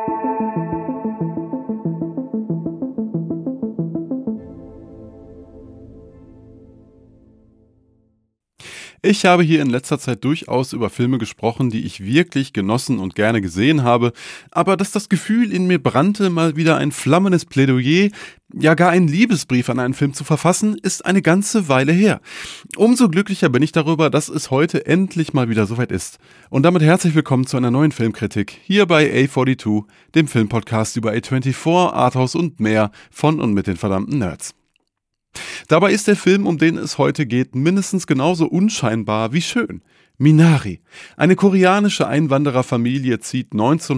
Ich habe hier in letzter Zeit durchaus über Filme gesprochen, die ich wirklich genossen und gerne gesehen habe, aber dass das Gefühl in mir brannte, mal wieder ein flammendes Plädoyer, ja gar einen Liebesbrief an einen Film zu verfassen, ist eine ganze Weile her. Umso glücklicher bin ich darüber, dass es heute endlich mal wieder soweit ist. Und damit herzlich willkommen zu einer neuen Filmkritik, hier bei A42, dem Filmpodcast über A24, Arthouse und mehr von und mit den verdammten Nerds. Dabei ist der Film, um den es heute geht, mindestens genauso unscheinbar wie schön. Minari. Eine koreanische Einwandererfamilie zieht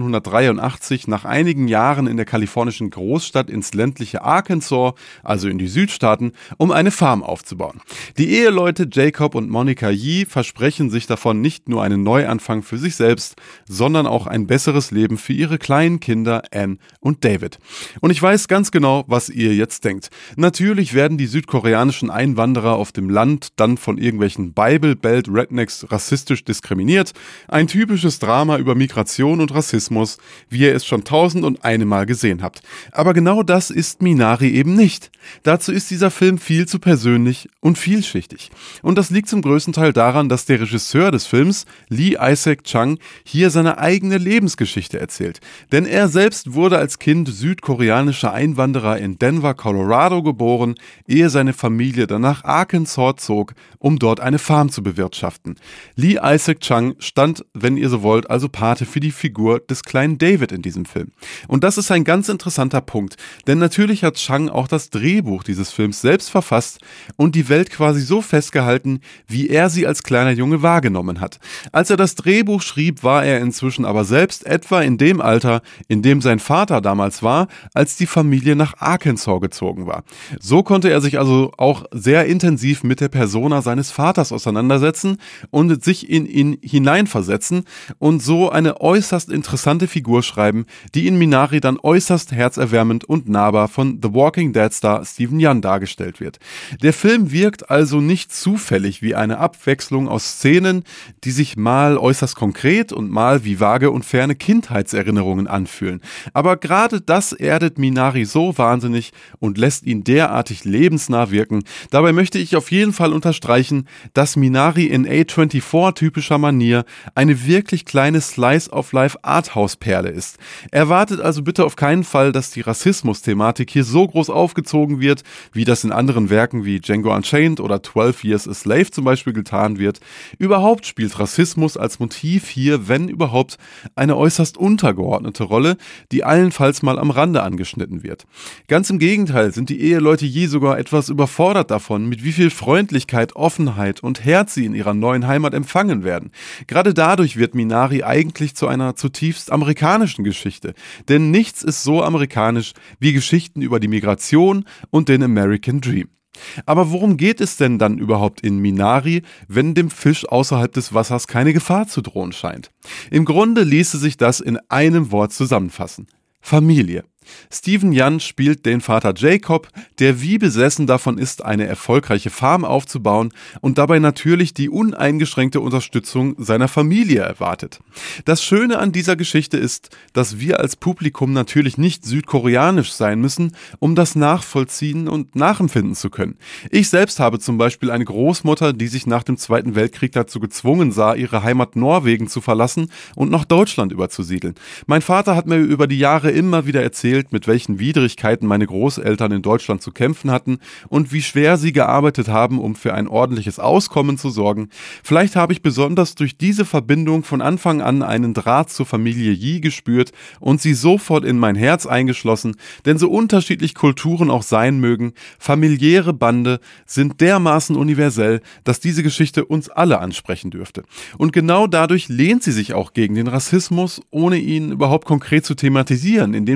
1983 nach einigen Jahren in der kalifornischen Großstadt ins ländliche Arkansas, also in die Südstaaten, um eine Farm aufzubauen. Die Eheleute Jacob und Monica Yee versprechen sich davon nicht nur einen Neuanfang für sich selbst, sondern auch ein besseres Leben für ihre kleinen Kinder Anne und David. Und ich weiß ganz genau, was ihr jetzt denkt. Natürlich werden die südkoreanischen Einwanderer auf dem Land dann von irgendwelchen Bible Belt Rednecks rassistisch diskriminiert. Ein typisches Drama über Migration und Rassismus, wie ihr es schon 1001 Mal gesehen habt. Aber genau das ist Minari eben nicht. Dazu ist dieser Film viel zu persönlich und vielschichtig. Und das liegt zum größten Teil daran, dass der Regisseur des Films, Lee Isaac Chung, hier seine eigene Lebensgeschichte erzählt. Denn er selbst wurde als Kind südkoreanischer Einwanderer in Denver, Colorado geboren, ehe seine Familie dann nach Arkansas zog, um dort eine Farm zu bewirtschaften. Lee Isaac Chung stand, wenn ihr so wollt, also Pate für die Figur des kleinen David in diesem Film. Und das ist ein ganz interessanter Punkt, denn natürlich hat Chung auch das Drehbuch dieses Films selbst verfasst und die Welt quasi so festgehalten, wie er sie als kleiner Junge wahrgenommen hat. Als er das Drehbuch schrieb, war er inzwischen aber selbst etwa in dem Alter, in dem sein Vater damals war, als die Familie nach Arkansas gezogen war. So konnte er sich also auch sehr intensiv mit der Persona seines Vaters auseinandersetzen und sich in ihn hineinversetzen und so eine äußerst interessante Figur schreiben, die in Minari dann äußerst herzerwärmend und nahbar von The Walking Dead Star Steven Yeun dargestellt wird. Der Film wirkt also nicht zufällig wie eine Abwechslung aus Szenen, die sich mal äußerst konkret und mal wie vage und ferne Kindheitserinnerungen anfühlen. Aber gerade das erdet Minari so wahnsinnig und lässt ihn derartig lebensnah wirken. Dabei möchte ich auf jeden Fall unterstreichen, dass Minari in A24-typischer Manier eine wirklich kleine Slice-of-Life-Arthouse-Perle ist. Erwartet also bitte auf keinen Fall, dass die Rassismus-Thematik hier so groß aufgezogen wird, wie das in anderen Werken wie Django Unchained oder 12 Years a Slave zum Beispiel getan wird. Überhaupt spielt Rassismus als Motiv hier, wenn überhaupt, eine äußerst untergeordnete Rolle, die allenfalls mal am Rande angeschnitten wird. Ganz im Gegenteil sind die Eheleute je sogar etwas überfordert davon, mit wie viel Freundlichkeit, Offenheit und Herz sie in ihrer neuen Heimat empfangen werden. Gerade dadurch wird Minari eigentlich zu einer zutiefst amerikanischen Geschichte. Denn nichts ist so amerikanisch wie Geschichten über die Migration und den American Dream. Aber worum geht es denn dann überhaupt in Minari, wenn dem Fisch außerhalb des Wassers keine Gefahr zu drohen scheint? Im Grunde ließe sich das in einem Wort zusammenfassen: Familie. Steven Yeun spielt den Vater Jacob, der wie besessen davon ist, eine erfolgreiche Farm aufzubauen und dabei natürlich die uneingeschränkte Unterstützung seiner Familie erwartet. Das Schöne an dieser Geschichte ist, dass wir als Publikum natürlich nicht südkoreanisch sein müssen, um das nachvollziehen und nachempfinden zu können. Ich selbst habe zum Beispiel eine Großmutter, die sich nach dem Zweiten Weltkrieg dazu gezwungen sah, ihre Heimat Norwegen zu verlassen und nach Deutschland überzusiedeln. Mein Vater hat mir über die Jahre immer wieder erzählt, mit welchen Widrigkeiten meine Großeltern in Deutschland zu kämpfen hatten und wie schwer sie gearbeitet haben, um für ein ordentliches Auskommen zu sorgen. Vielleicht habe ich besonders durch diese Verbindung von Anfang an einen Draht zur Familie Yee gespürt und sie sofort in mein Herz eingeschlossen, denn so unterschiedlich Kulturen auch sein mögen, familiäre Bande sind dermaßen universell, dass diese Geschichte uns alle ansprechen dürfte. Und genau dadurch lehnt sie sich auch gegen den Rassismus, ohne ihn überhaupt konkret zu thematisieren, indem sie zeigen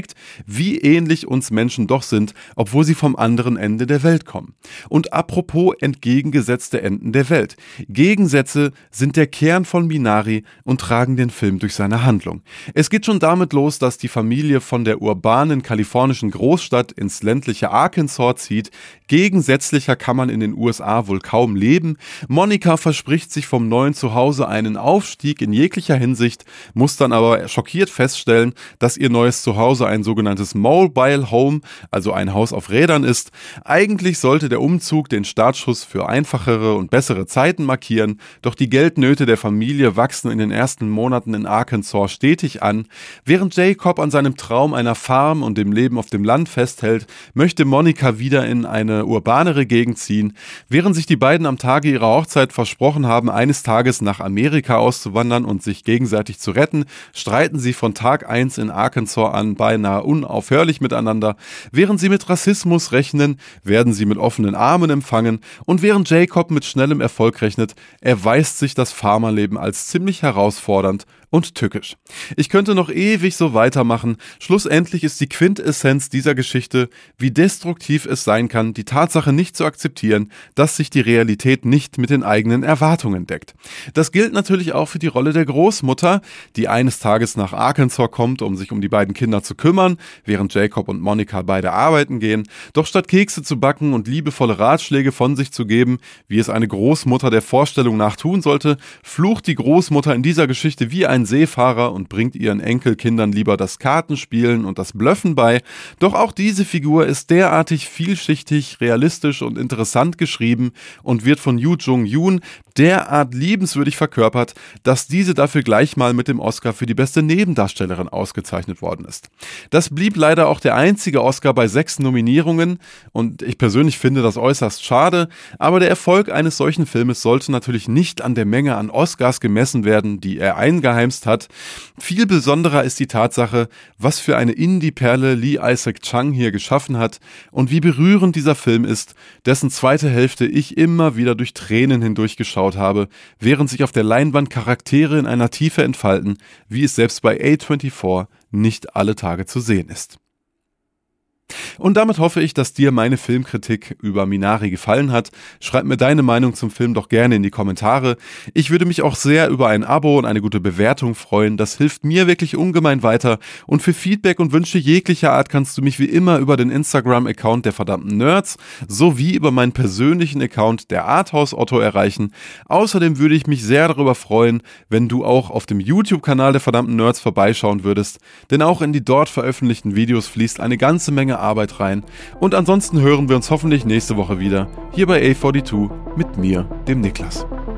zeigt, wie ähnlich uns Menschen doch sind, obwohl sie vom anderen Ende der Welt kommen. Und apropos entgegengesetzte Enden der Welt. Gegensätze sind der Kern von Minari und tragen den Film durch seine Handlung. Es geht schon damit los, dass die Familie von der urbanen kalifornischen Großstadt ins ländliche Arkansas zieht. Gegensätzlicher kann man in den USA wohl kaum leben. Monica verspricht sich vom neuen Zuhause einen Aufstieg in jeglicher Hinsicht, muss dann aber schockiert feststellen, dass ihr neues Zuhause ein sogenanntes Mobile Home, also ein Haus auf Rädern ist. Eigentlich sollte der Umzug den Startschuss für einfachere und bessere Zeiten markieren, doch die Geldnöte der Familie wachsen in den ersten Monaten in Arkansas stetig an. Während Jacob an seinem Traum einer Farm und dem Leben auf dem Land festhält, möchte Monica wieder in eine urbanere Gegend ziehen. Während sich die beiden am Tage ihrer Hochzeit versprochen haben, eines Tages nach Amerika auszuwandern und sich gegenseitig zu retten, streiten sie von Tag 1 in Arkansas an beinahe unaufhörlich miteinander. Während sie mit Rassismus rechnen, werden sie mit offenen Armen empfangen, und während Jacob mit schnellem Erfolg rechnet, erweist sich das Farmerleben als ziemlich herausfordernd und tückisch. Ich könnte noch ewig so weitermachen. Schlussendlich ist die Quintessenz dieser Geschichte, wie destruktiv es sein kann, die Tatsache nicht zu akzeptieren, dass sich die Realität nicht mit den eigenen Erwartungen deckt. Das gilt natürlich auch für die Rolle der Großmutter, die eines Tages nach Arkansas kommt, um sich um die beiden Kinder zu kümmern, während Jacob und Monica beide arbeiten gehen. Doch statt Kekse zu backen und liebevolle Ratschläge von sich zu geben, wie es eine Großmutter der Vorstellung nach tun sollte, flucht die Großmutter in dieser Geschichte wie ein Seefahrer und bringt ihren Enkelkindern lieber das Kartenspielen und das Blöffen bei. Doch auch diese Figur ist derartig vielschichtig, realistisch und interessant geschrieben und wird von Yoo Jung-yoon derart liebenswürdig verkörpert, dass diese dafür gleich mal mit dem Oscar für die beste Nebendarstellerin ausgezeichnet worden ist. Das blieb leider auch der einzige Oscar bei 6 Nominierungen und ich persönlich finde das äußerst schade, aber der Erfolg eines solchen Filmes sollte natürlich nicht an der Menge an Oscars gemessen werden, die er eingeheimst hat. Viel besonderer ist die Tatsache, was für eine Indie-Perle Lee Isaac Chung hier geschaffen hat und wie berührend dieser Film ist, dessen zweite Hälfte ich immer wieder durch Tränen hindurchgeschaut habe, während sich auf der Leinwand Charaktere in einer Tiefe entfalten, wie es selbst bei A24 nicht alle Tage zu sehen ist. Und damit hoffe ich, dass dir meine Filmkritik über Minari gefallen hat. Schreib mir deine Meinung zum Film doch gerne in die Kommentare. Ich würde mich auch sehr über ein Abo und eine gute Bewertung freuen. Das hilft mir wirklich ungemein weiter. Und für Feedback und Wünsche jeglicher Art kannst du mich wie immer über den Instagram-Account der verdammten Nerds sowie über meinen persönlichen Account der Arthouse Otto erreichen. Außerdem würde ich mich sehr darüber freuen, wenn du auch auf dem YouTube-Kanal der verdammten Nerds vorbeischauen würdest. Denn auch in die dort veröffentlichten Videos fließt eine ganze Menge Arbeit rein. Und ansonsten hören wir uns hoffentlich nächste Woche wieder, hier bei A42 mit mir, dem Niklas.